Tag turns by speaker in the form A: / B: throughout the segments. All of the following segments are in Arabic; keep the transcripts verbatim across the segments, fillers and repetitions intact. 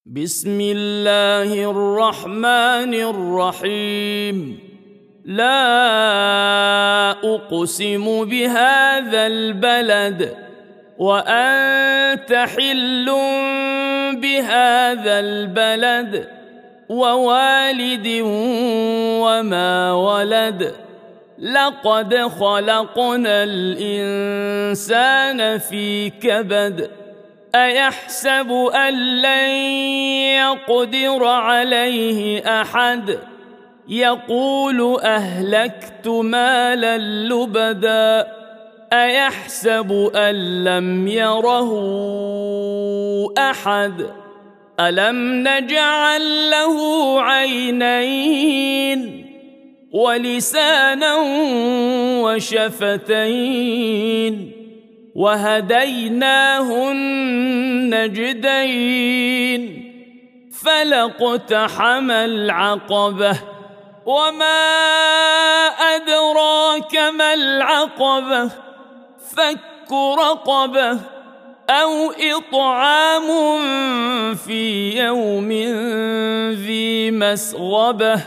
A: بسم الله الرحمن الرحيم. لا أقسم بهذا البلد وأنت حل بهذا البلد ووالد وما ولد. لقد خلقنا الإنسان في كبد. أيحسب أن لن يقدر عليه أحد. يقول أهلكت مالا لبدا. أيحسب أن لم يره أحد. ألم نجعل له عينين ولسانا وشفتين وهديناه النجدين. فلاقتحم العقبة وما أدراك ما العقبة. فك رقبة أو إطعام في يوم ذي مسغبة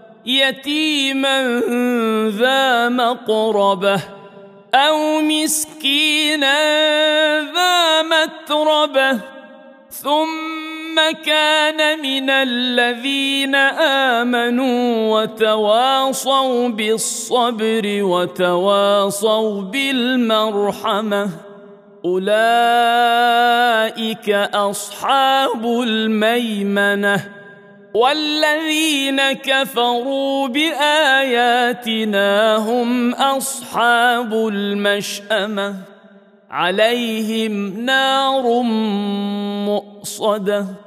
A: يتيما ذا مقربة أو مسكينا ذا متربة ثم كان من الذين آمنوا وتواصوا بالصبر وتواصوا بالمرحمة. أولئك أصحاب الميمنة. والذين كفروا بآياتنا هم أصحاب المشأمة. عليهم نار مؤصدة.